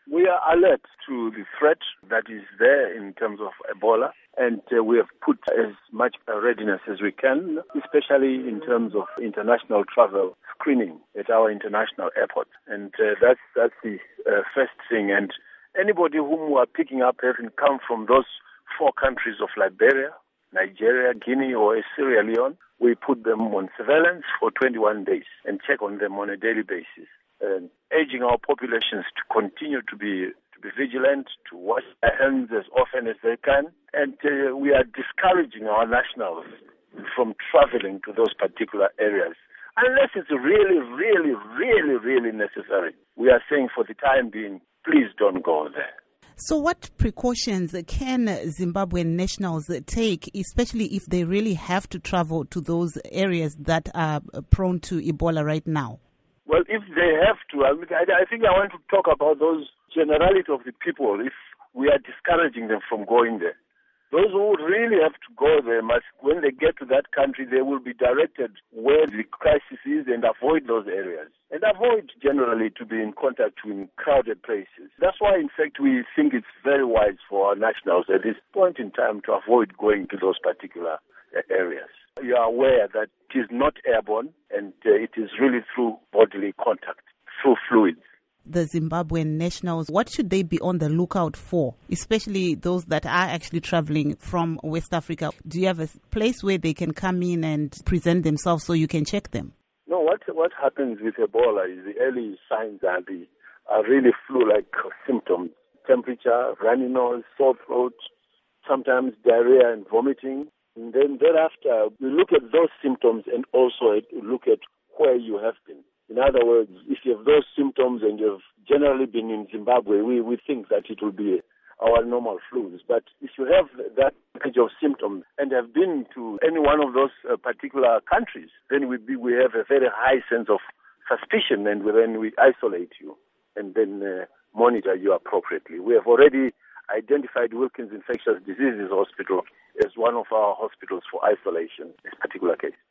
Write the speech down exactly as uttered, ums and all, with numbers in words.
We are alert to the threat that is there in terms of Ebola, and uh, we have put as much readiness as we can, especially in terms of international travel screening at our international airports. And uh, that's that's the uh, first thing. And anybody whom we are picking up having come from those four countries of Liberia, Nigeria, Guinea, or Sierra Leone, we put them on surveillance for twenty-one days and check on them on a daily basis. And urging our populations to continue to be to be vigilant, to wash their hands as often as they can, and uh, we are discouraging our nationals from traveling to those particular areas unless it's really, really, really, really necessary. We are saying for the time being, please don't go there. So what precautions can Zimbabwean nationals take, especially if they really have to travel to those areas that are prone to Ebola right now? Well, if they have to, I, mean, I, I think I want to talk about those generality of the people if we are discouraging them from going there. Those who really have to go there must, when they get to that country, they will be directed where the crisis is and avoid those areas. And avoid generally to be in contact with crowded places. That's why, in fact, we think it's very wise for our nationals at this point in time to avoid going to those particular areas. You are aware that it is not airborne and uh, it is really through bodily contact, through fluids. The Zimbabwean nationals, what should they be on the lookout for, especially those that are actually traveling from West Africa? Do you have a place where they can come in and present themselves so you can check them? No, what what happens with Ebola is the early signs are, the, are really flu-like symptoms. Temperature, runny nose, sore throat, sometimes diarrhea and vomiting. And then thereafter, we look at those symptoms and also look at where you have been. In other words, if you have those symptoms and you've generally been in Zimbabwe, we, we think that it will be our normal flus. But if you have that package of symptoms and have been to any one of those uh, particular countries, then we, be, we have a very high sense of suspicion, and then we isolate you and then uh, monitor you appropriately. We have already identified Wilkins Infectious Diseases Hospital as one of our hospitals for isolation in this particular case.